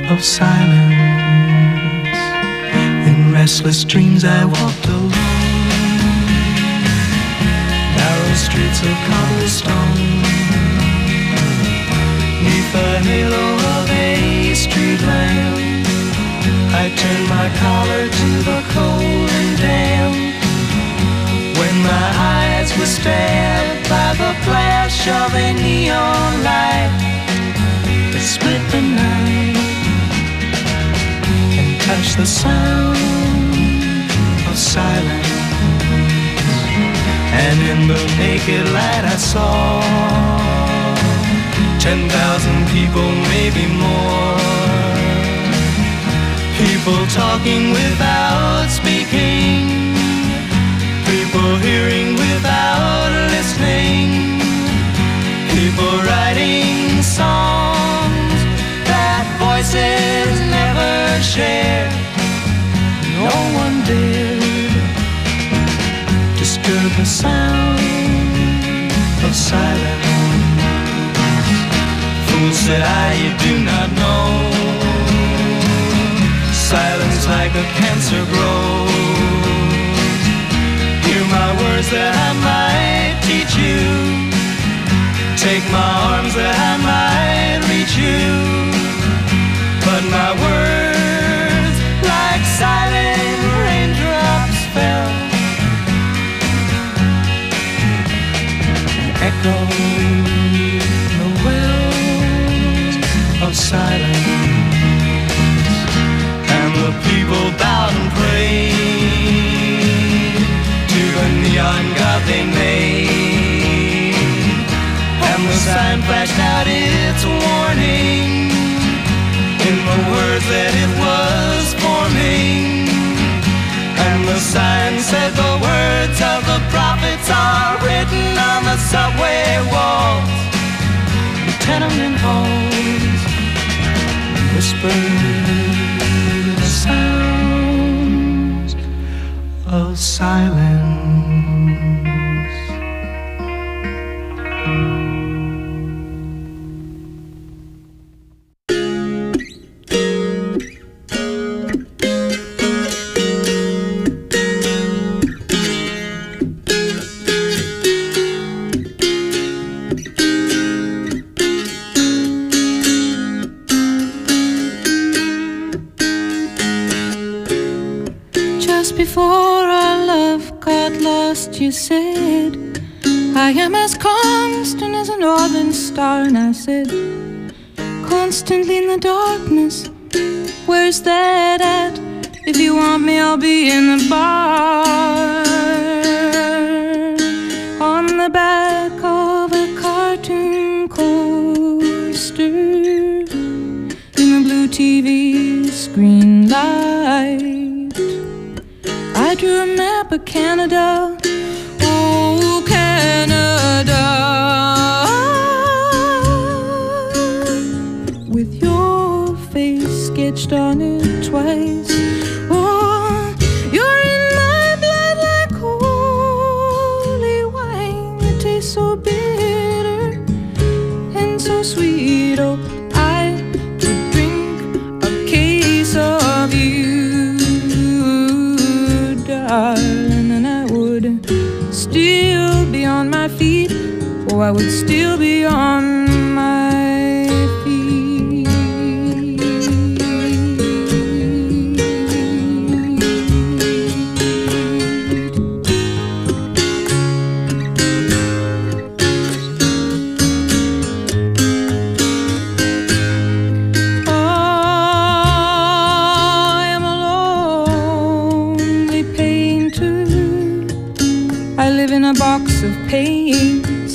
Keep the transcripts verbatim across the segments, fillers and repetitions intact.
of silence. In restless dreams I walked alone, narrow streets of cobblestone, neath the halo of a street lamp. I turned my collar to the cold and damp, when my eyes were stabbed by the flash of a neon light that split the night and touched the sound of silence. And in the naked light I saw ten thousand people, maybe more, people talking without speaking, people hearing without listening, people writing songs that voices never shared. No one dared disturb the sound of silence. Fool, said I, you do not know, silence like a cancer grows. Hear my words that I might teach you, take my arms that I might reach you, but my words like silent raindrops fell and echoed the wells of silence. And the people bowed and prayed to the neon god they made, and the sign flashed out its warning in the words that it was forming. And the sign said the words of the prophets are written on the subway walls, the tenement halls, whispered the sounds of silence. Before our love got lost, you said, I am as constant as a northern star. And I said, constantly in the darkness, where's that at? If you want me, I'll be in the bar, on the back of a cartoon coaster, in the blue T V screen light. I drew a map of Canada, oh Canada, with your face sketched on it twice. Oh, you're in my blood like holy wine. It tastes so bitter and so sweet. Oh, I could drink a case of you, darling, and I would still be on my feet. Oh, I would still be on my feet. A box of paints.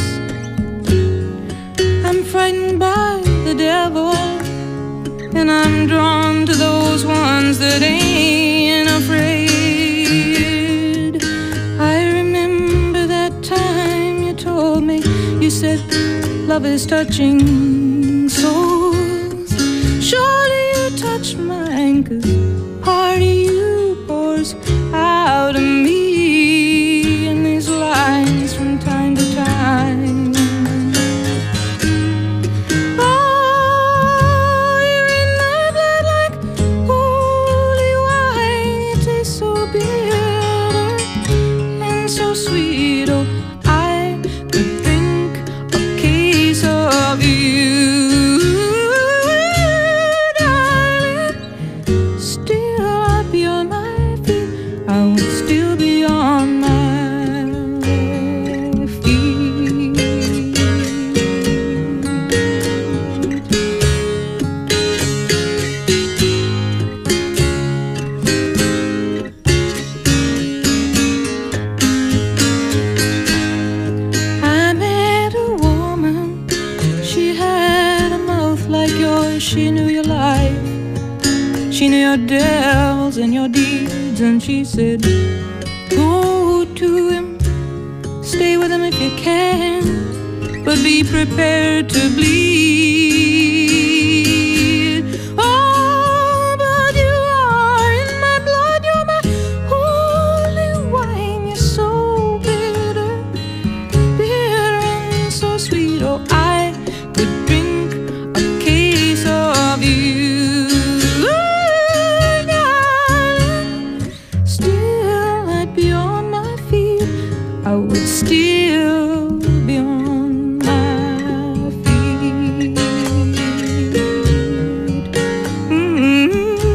I'm frightened by the devil, and I'm drawn to those ones that ain't afraid. I remember that time you told me, you said love is touching souls. Surely you touch mine, 'cause part of you pours out of me. From time to time, oh, you're in my blood she knew your life. She knew your devils and your deeds, and she said, go to him, stay with him if you can, but be prepared to bleed. Oh, but you are in my blood, you're my holy wine. You're so bitter, bitter and so sweet. Oh, I could drink a case of you. Still, I'd be on my feet. I would still be on my feet. Mm-hmm.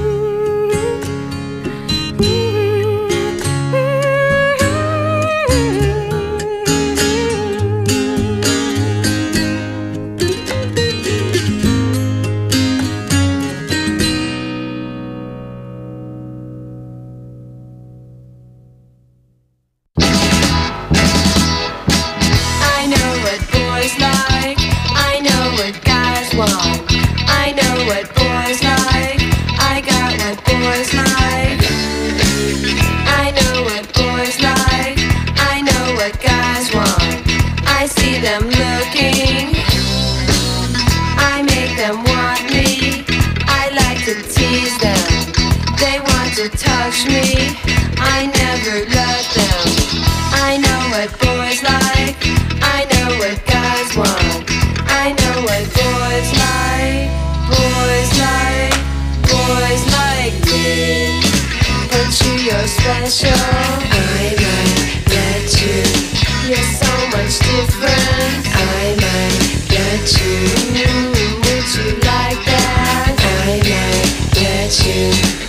I know what boys like. I know what guys want. I know what boys like. I got what boys like. I know what boys like. I know what guys want. I see them looking. I make them want me. I like to tease them. They want to touch me. I never let them. I know what boys like. I know what guys want. I know what boys like. Boys like. Boys like me. But you, you're special. I might let you. You're so much different. I might let you. Would you like that? I might let you.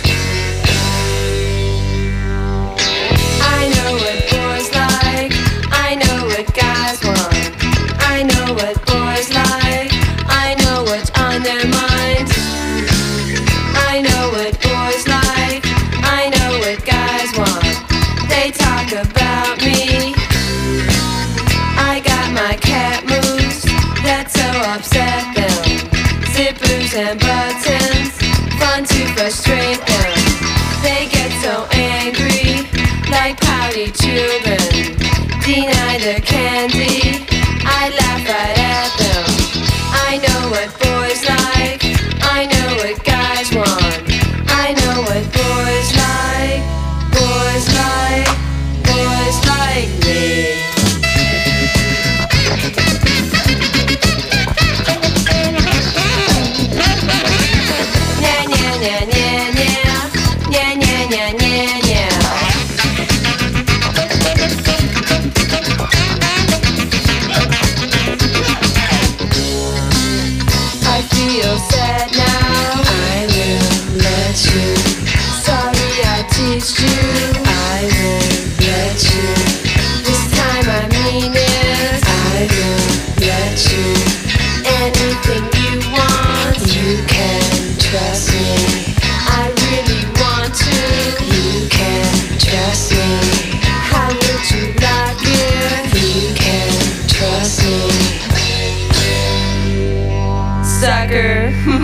I know what boys like. I know what guys want. I know what boys like. I know what's on their minds. I know what boys like. I know what guys want. They talk about me. I got my cat moves that so upset them. Zippers and buttons, fun to frustrate them. They get so angry, like pouty children. Deny their candy, I laugh right at them. I know what boys like. I know what guys want. I know what boys like. Boys like. Boys like me. Nya nya nya nya nya. Nya nya nya nya nya. I feel sad now. I will let you. Sorry I teased you. I will let you. This time I mean it. I will let you. Anything you want, you can trust me. I really want to. You can trust me. How would you like it? You can trust me. Sucker.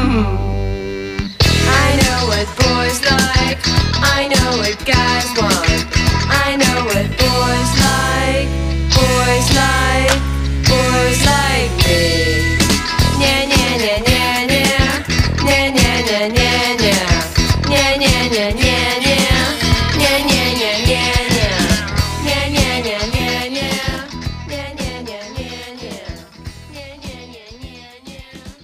I know what boys like. I know what guys want. I know what boys like. Boys like. Boys like me. Nya nya nya nya nya. Nya nya nya nya nya. Nya nya nya nya nya. Nya nya nya nya nya. Nya nya nya nya nya. Nya nya nya nya nya. Nya nya nya nya nya.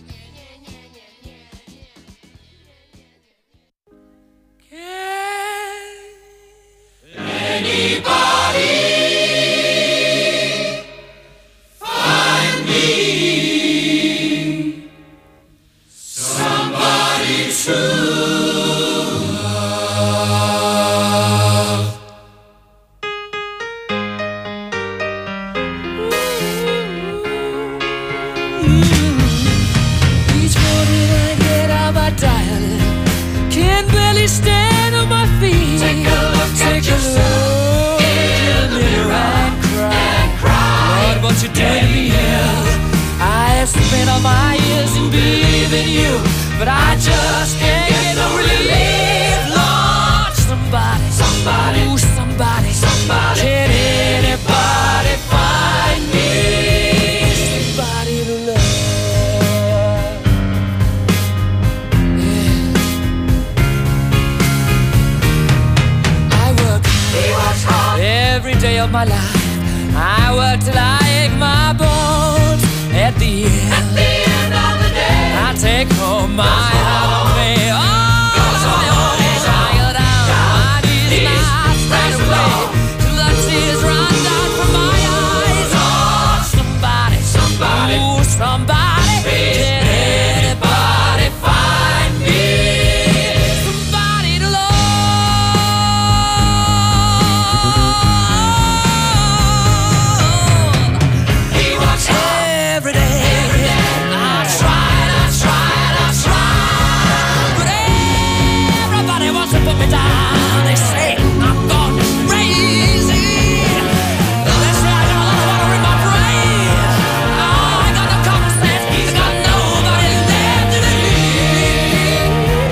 Each morning I get out my diet, can't barely stand on my feet. Take a look at Take a yourself look in the mirror and cry. and cry. Lord, what you doing to me? I have spent all my years promise and believe in you, but I just can't get no relief. Lord, somebody, somebody, ooh, somebody, somebody, can anybody find me somebody to love? Yeah. I work, he works hard every day of my life. I work till I ache my bones. At the end, at the end of the day, I take home my half of me. Oh, tired out, my knees not straight away, till the tears run down from my eyes. Oh, somebody, somebody, ooh, somebody, can anybody find me somebody to love? Every day, every day, I tried, I tried, I tried, but everybody wants to put me down. They say I'm gone crazy. They say I got a lot of water in my brain. Oh, I got no common sense. I got nobody left to believe.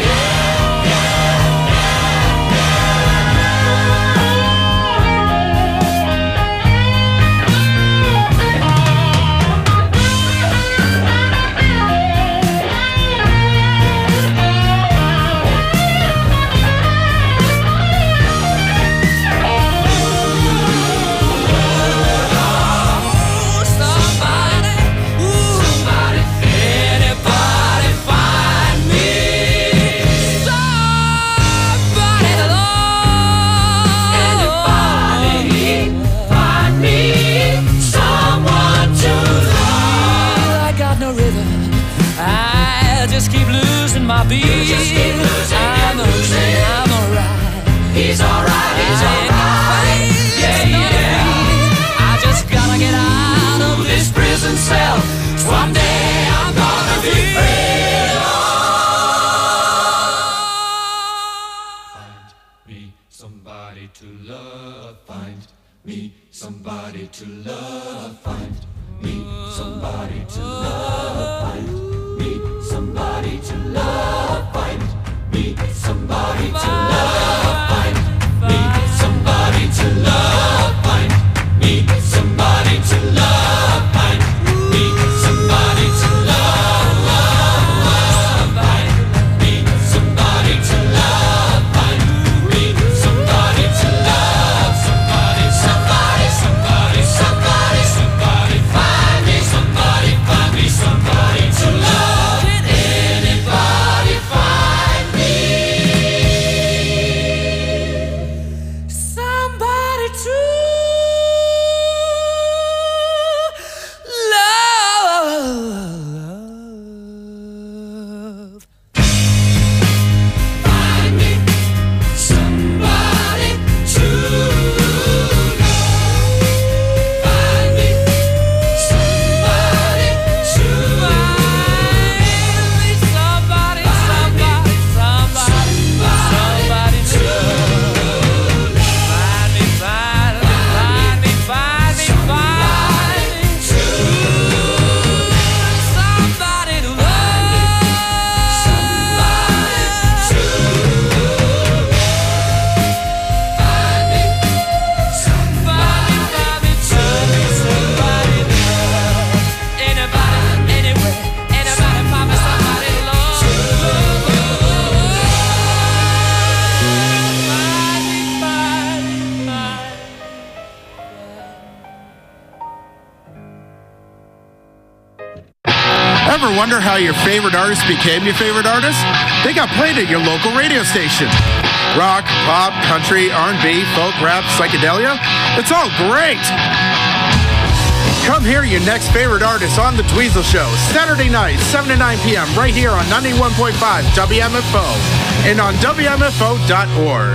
My beat. I'm okay, I'm alright. He's alright, he's alright. Yeah, yeah. I just gotta get out of this prison cell. Someday I'm gonna be free. Find me somebody to love. Find me somebody to love. Find me somebody to love. Find me somebody to love. Find me somebody to love. Find me somebody to love. Find me somebody to love. Find me somebody to love. Find me somebody to love. Find me somebody to love. Somebody, somebody, somebody, somebody, somebody. Find me somebody. Find me somebody to love. Can anybody find me somebody to love? Find me somebody to love. Find me somebody to find me somebody, somebody, somebody, somebody to love. Find me, find me, find me, find me, find me to somebody to love. Somebody to find me somebody, find me to somebody to love. Anybody, anywhere, anybody find me somebody to love. Find me, find me, find me. Ever wonder how your favorite artist became your favorite artist? They got played at your local radio station. Rock, pop, country, R and B, folk, rap, psychedelia. It's all great. Come hear your next favorite artist on The Dweezil Show, Saturday night, seven to nine p.m. right here on ninety-one point five W M F O and on W M F O dot org.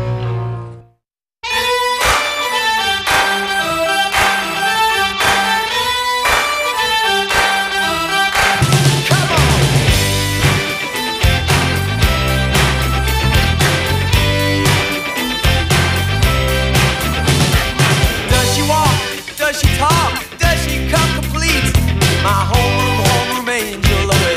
Does she walk? Does she talk? Does she come complete? My homeroom, homeroom angel of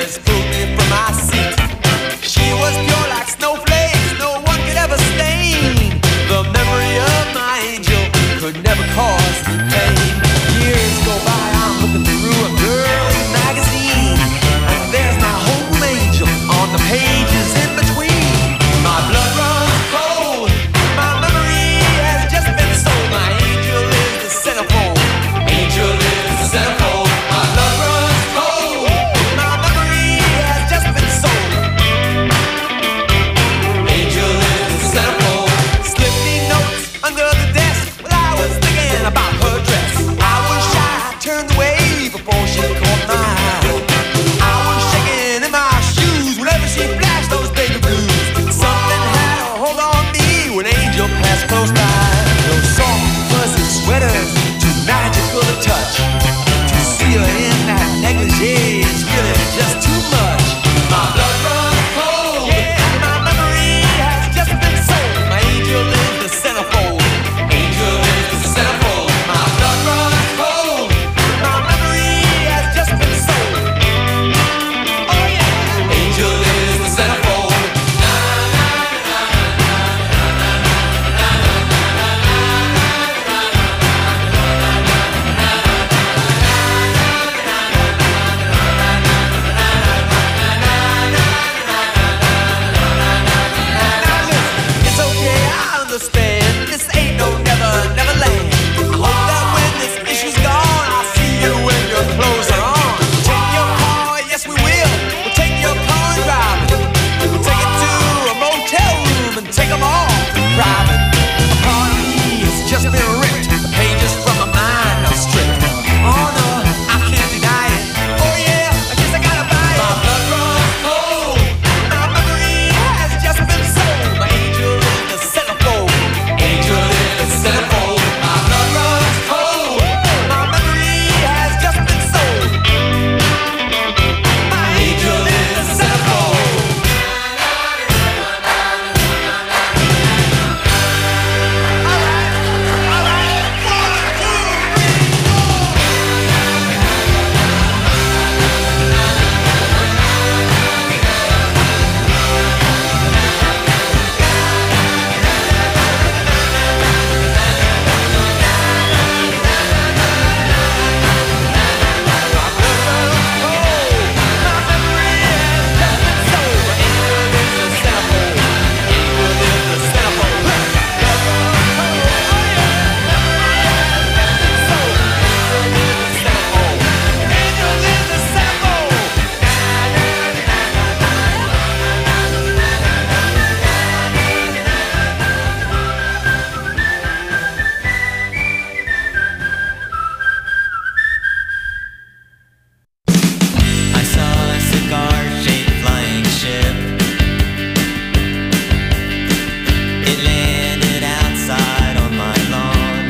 It landed outside on my lawn.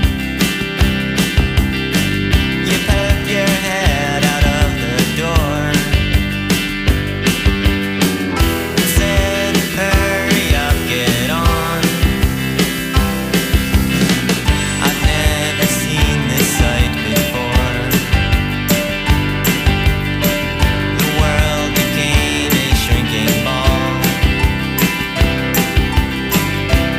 You poked your head out of the door and said, hurry up, get on. I've never seen this sight before. The world became a shrinking ball.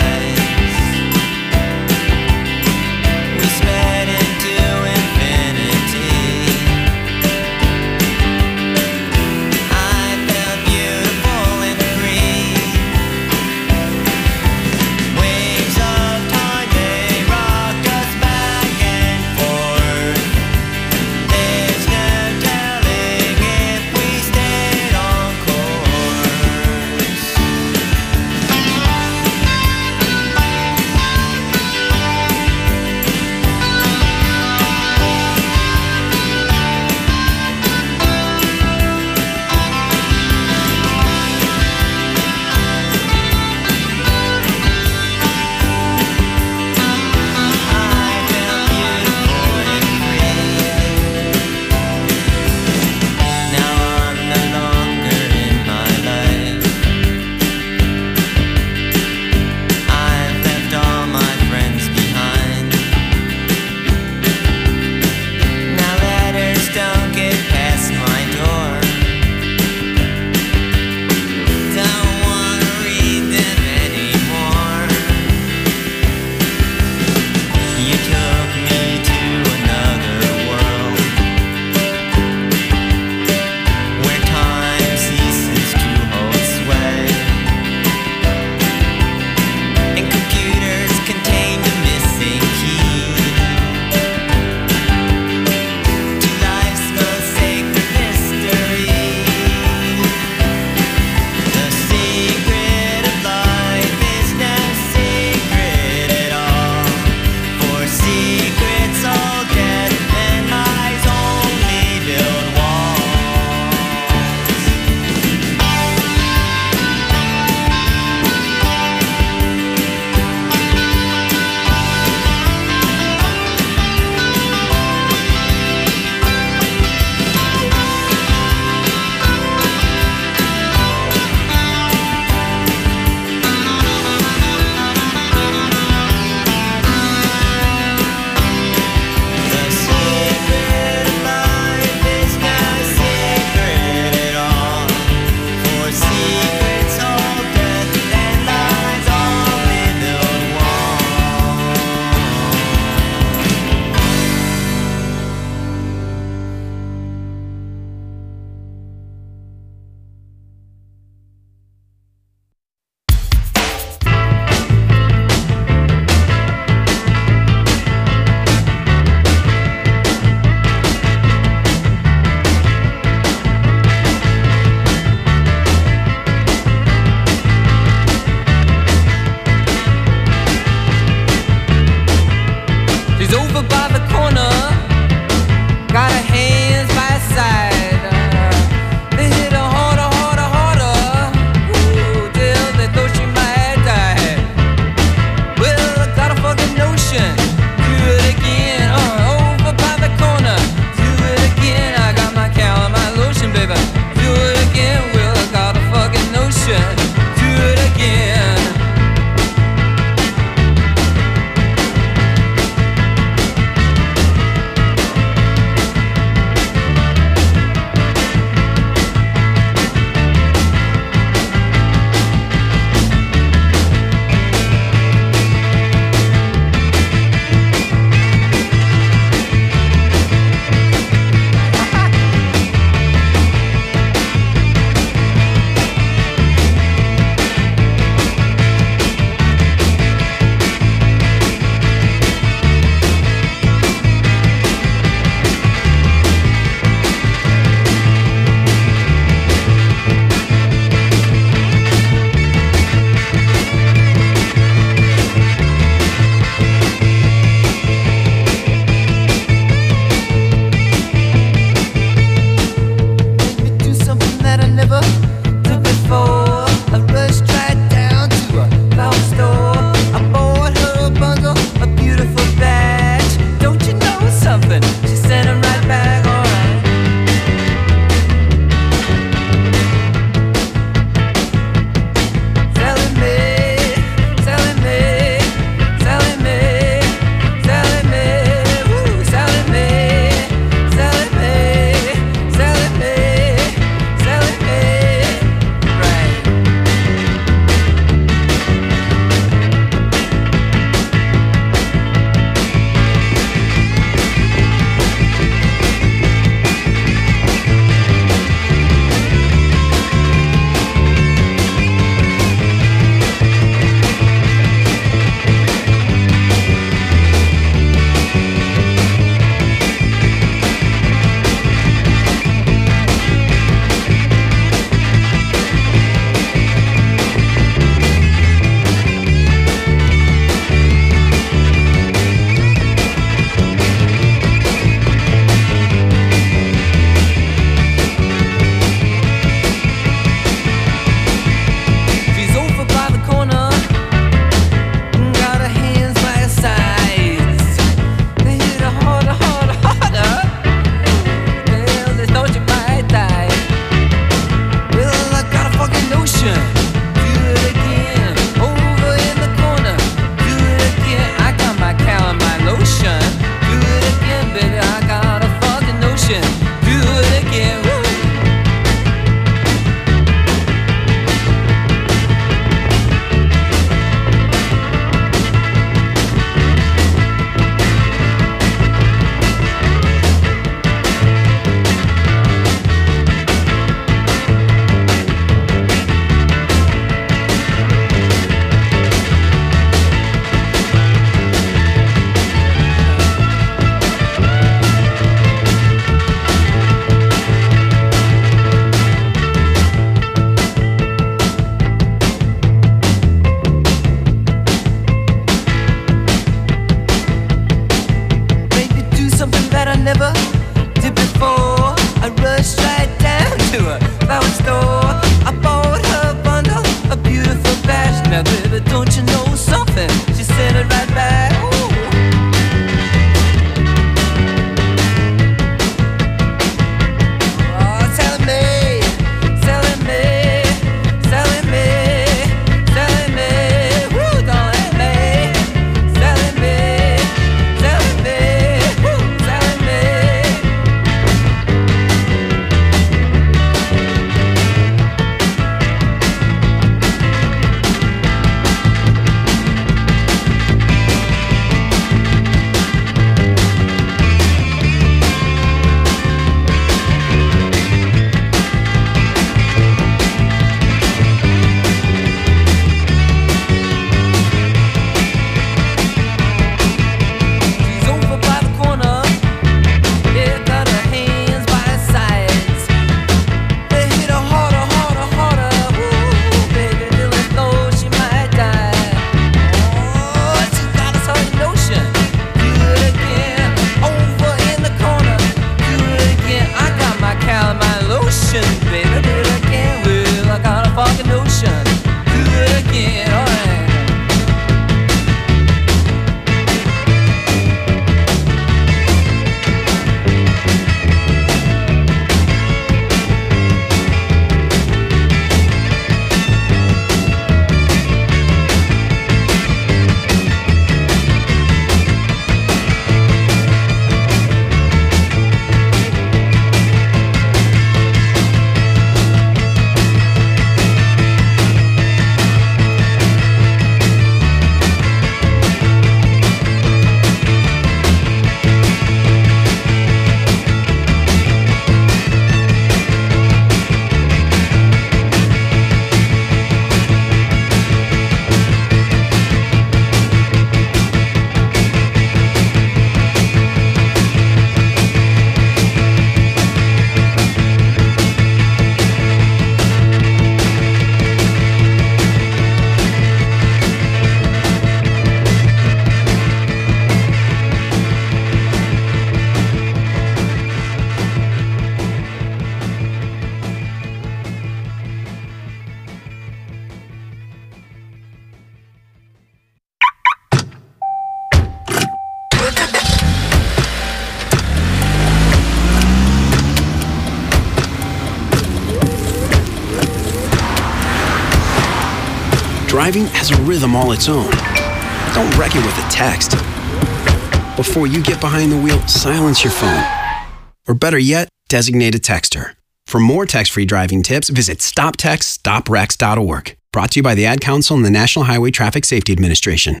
Driving has a rhythm all its own. Don't wreck it with a text. Before you get behind the wheel, silence your phone. Or better yet, designate a texter. For more text-free driving tips, visit stop text stop wrecks dot org. Brought to you by the Ad Council and the National Highway Traffic Safety Administration.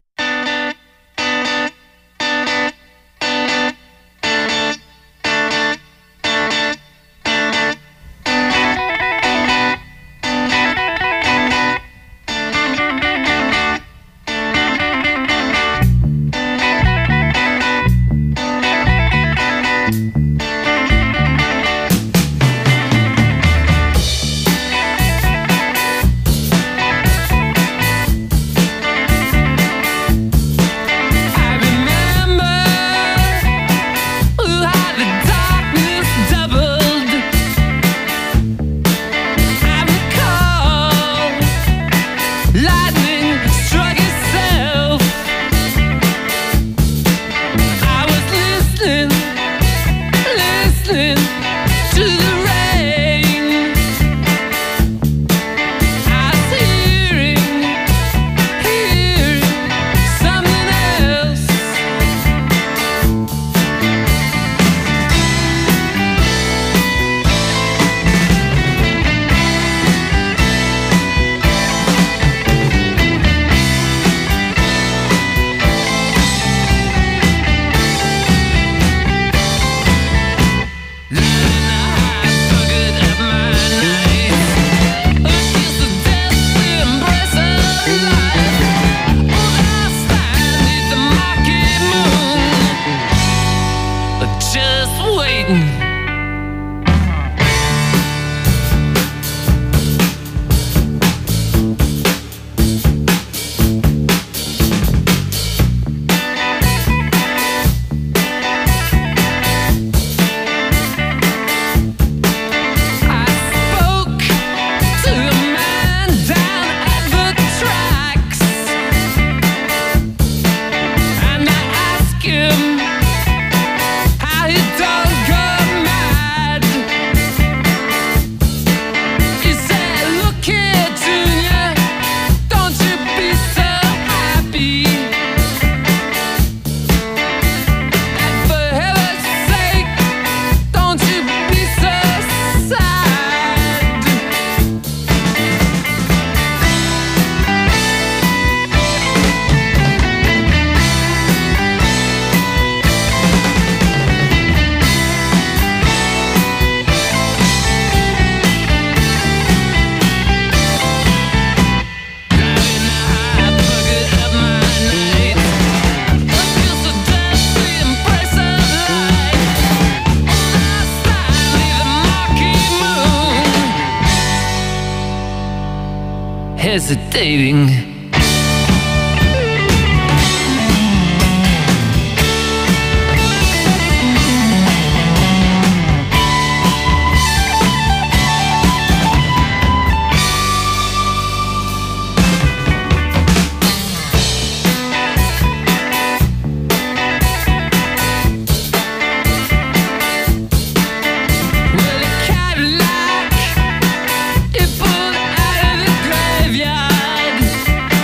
Hesitating. Cadillac, it pulled out of the graveyard.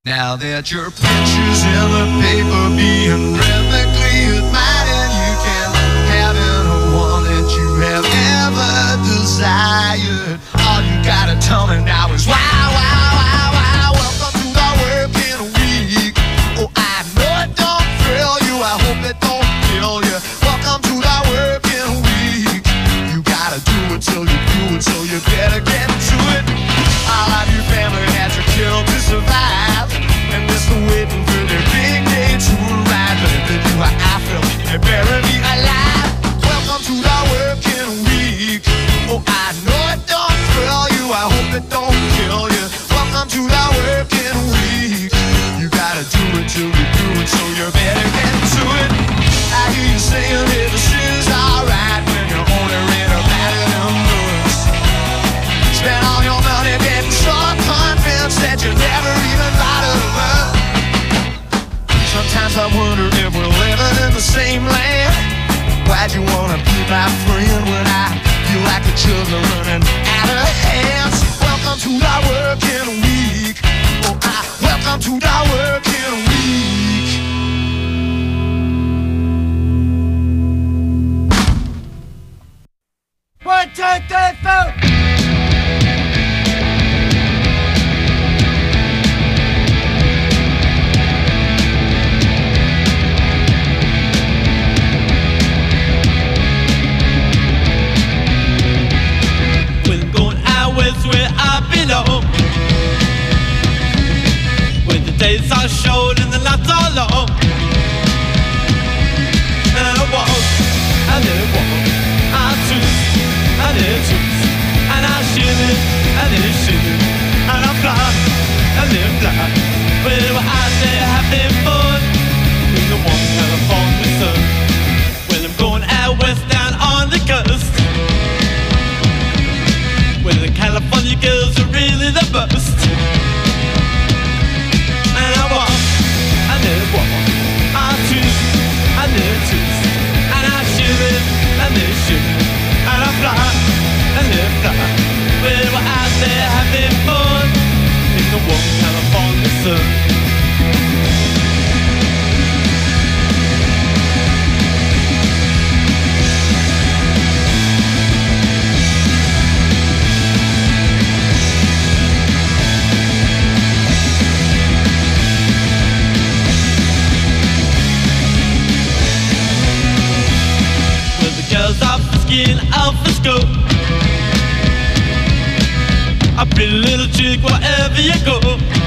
Now that your picture's in the paper being rhythmically admired, you can have any one that you have ever desired. All you gotta tell me now is wow, wow, wow, wow. Welcome to the working week. Oh, I know it don't thrill you, I hope it don't kill you. Welcome to the working week. You gotta do it till you do it, so you better get to it. All of your family has to kill to survive, and they're still waiting for their big day to arrive. But if they do how I feel, they better be alive. Welcome to the working week. Oh, I know it don't thrill you, I hope it don't kill you. Welcome to the working week. You gotta do it till you do it, so you better get to it. I hear you saying that this is alright when you're only read about it in books. Spend all your money getting so convinced that you never even thought of her. Sometimes I wonder if we're living in the same land. Why'd you wanna be my friend when I feel like the children running out of hands? Welcome to the working week. Oh, I welcome to the working week. One, two, three, four. Where I belong, where the days are short and the nights are long. And I walk, and then walk, I twist, and then twist, and I shimmy, and then shimmy, and I fly, and then fly. Well, we're out there having fun in the warm California sun. Well, I'm going out west down on the coast, where the California girls are really the best. And I walk, I never walk, I twist, I never twist, and I shimmy, I never shimmy, and I fly, I never fly. Well, we're out there having fun in the warm California sun. Skin off the scope, a pretty little chick wherever you go.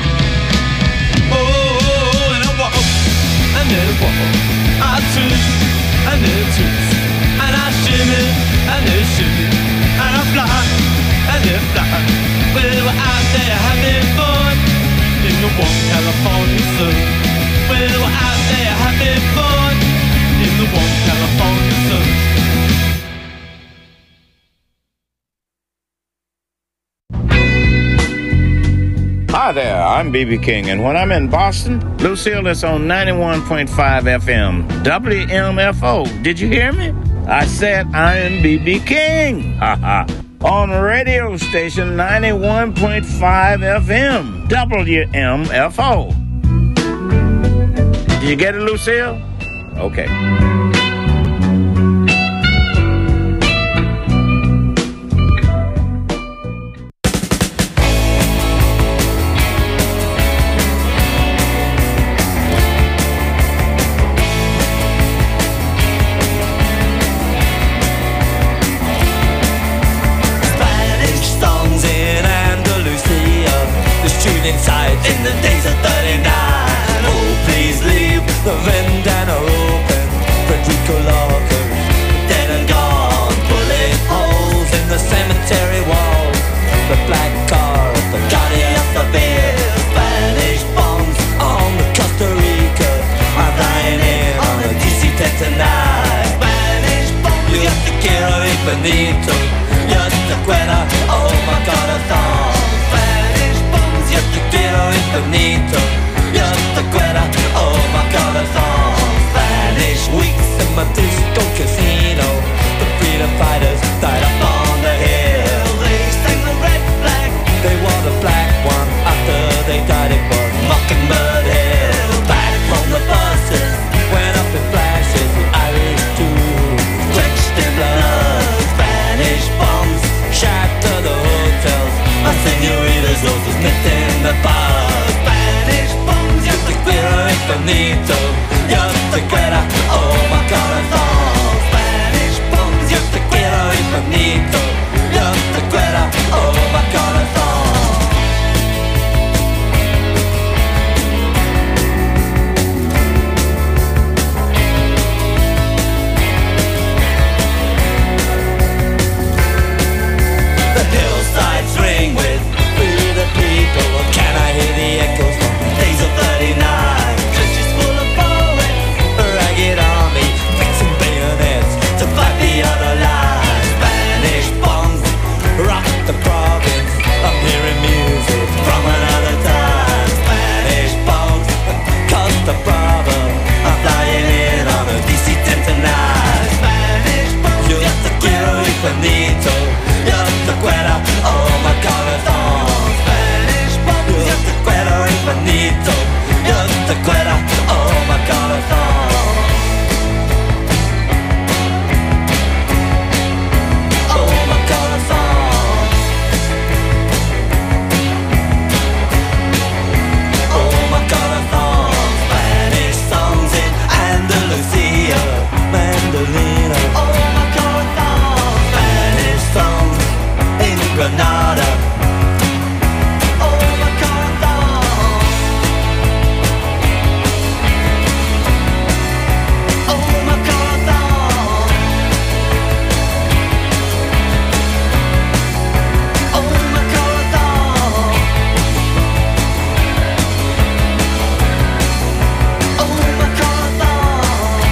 Oh, and I walk, and then I walk, I twist, and then I twist, and I shimmy, and then shimmy, and I fly, and then fly. Well, we're out there having fun in the warm California sun. Well, we're out there having fun in the warm California sun. Hi there, I'm B B King, and when I'm in Boston, Lucille is on ninety-one point five F M, W M F O. Did you hear me? I said I am B B King, haha, on radio station ninety-one point five F M, W M F O. Did you get it, Lucille? Okay. Inside in the days of thirty-nine. Oh, please leave the vendana open. Federico Locker, dead and gone. Bullet holes in the cemetery wall. The black car, the Guardian of the beer. Spanish bombs on the Costa Rica. I'm flying in on a D C ten tonight. Spanish bombs, you te quiero infinito. Yo te quiero, oh my God, a song. Yo te quiero infinito, yo te quiero, oh my corazón. Spanish weeks in my disco casino. The freedom fighters died up on the hill. They sang the red flag, they wore the black one after they died. It was Mockingbird. bonito, yo te quiero, oh my corazón. Spanish bones, yo te quiero infinito, yo te quiero, oh my corazón. The hillsides ring with free the people. Can I hear the echoes from days of thirty-nine? Churches full of poets, a ragged army, fixing bayonets to fight the other line. Spanish bongs rock the province. I'm hearing music from another time. Spanish bongs cause the problem. I'm flying in on a D C ten tonight. Spanish bongs, yo te quiero infinito, yo te quiero, oh my corazón. Spanish bongs, yo te quiero infinito, yo te quiero, oh my corazón. Oh my corazón. Oh my corazón. Spanish songs in Andalusia, mandolina. Oh my corazón. Spanish songs in Granada. Oh my corazón. Oh my corazón. Oh my corazón. Oh my corazón.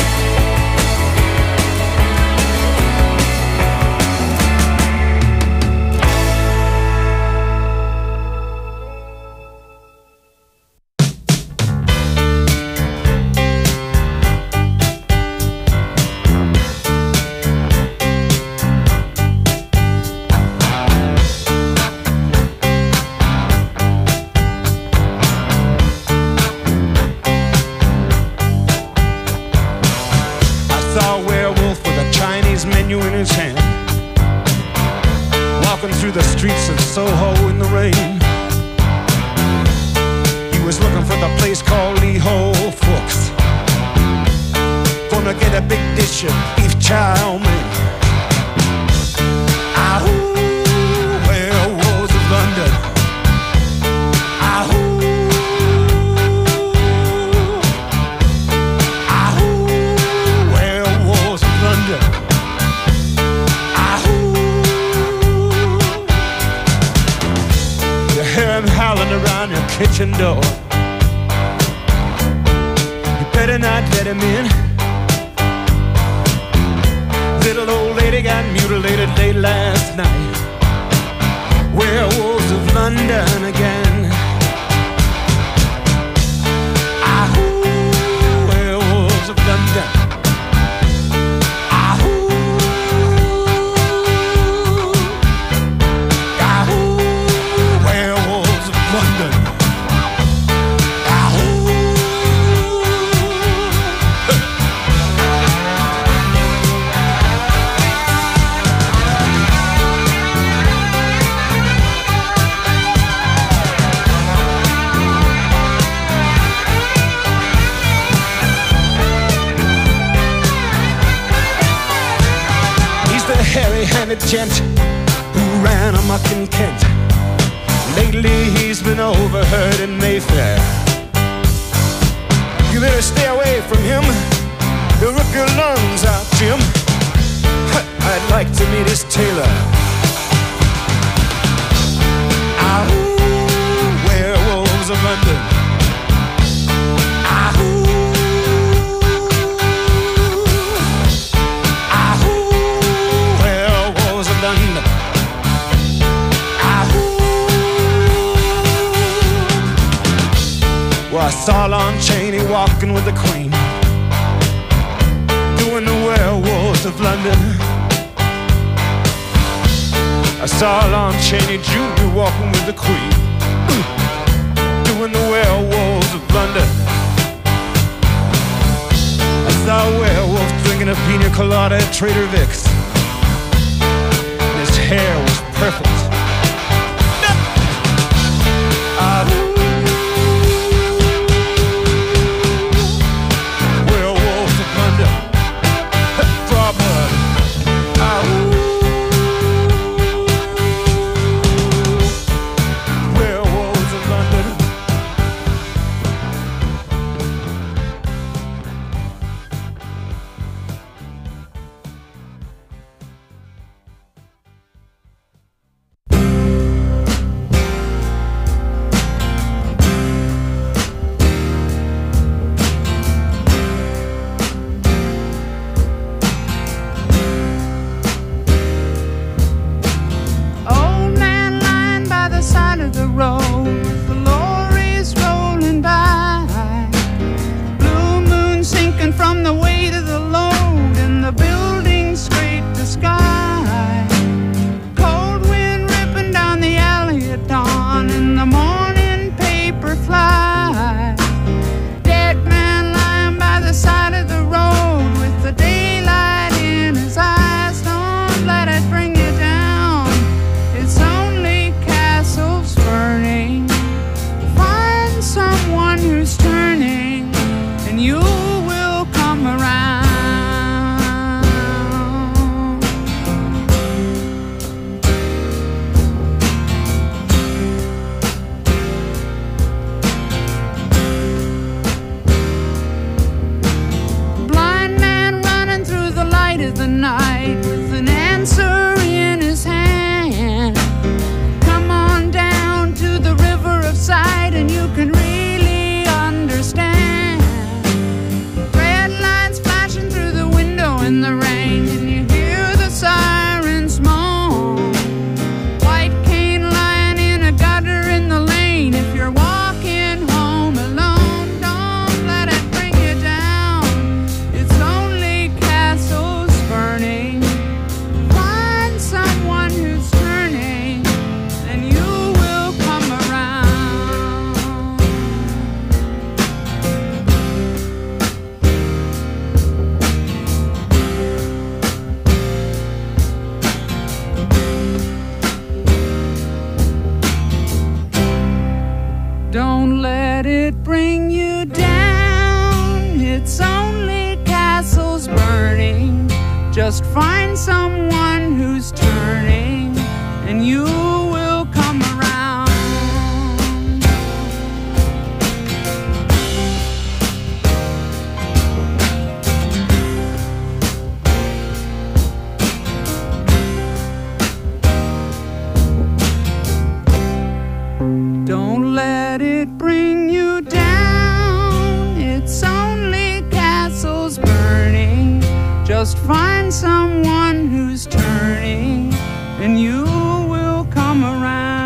I saw a werewolf with a Chinese menu in his hand, walking through the streets of Soho in the rain. He was looking for the place called Lee Ho Fook's. Gonna get a big dish of beef chow mein. Ahoo, werewolves of London. Ahoo. Ahoo, werewolves of London. Ahoo. You hear him howling around your kitchen door. You better not let him in. Little old lady got mutilated late last night. Werewolves of London again. Ahoo, werewolves of London. Ahoo. Ahoo, werewolves of London. Ahoo. Hairy-handed gent who ran amok in Kent. Lately he's been overheard in Mayfair. You better stay away from him. He'll rip your lungs out, Jim. I'd like to meet his tailor. Ahoo, werewolves of London. Ahoo. Well, I saw Lon Chaney walking with the Queen, doing the werewolves of London. I saw Lon Chaney Junior walking with the Queen, doing the werewolves of London. I saw a werewolf drinking a pina colada at Trader Vic's. His hair was perfect. you will come around. Blind man running through the light of the night with an answer in his hand. Come on down to the river of sight and you can really understand. Red lights flashing through the window in the rain and you hear the sirens moan. White cane lying in a gutter in the lane. If you're walking home alone, don't let it bring you down. It's only castles burning. Find someone who's turning and you will come around. Don't let it bring you down. It's only castles burning. Just find someone who's turning and you will come around. Don't let it bring you down. It's only castles burning. Just find someone who's turning and you will come around.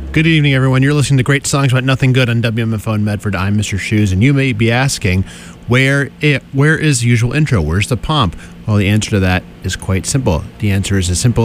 Good evening, everyone. You're listening to Great Songs About Nothing Good on W M F O in Medford. I'm Mister Shoes, and you may be asking, where it, where is the usual intro? Where's the pomp? Well, the answer to that is quite simple. The answer is as simple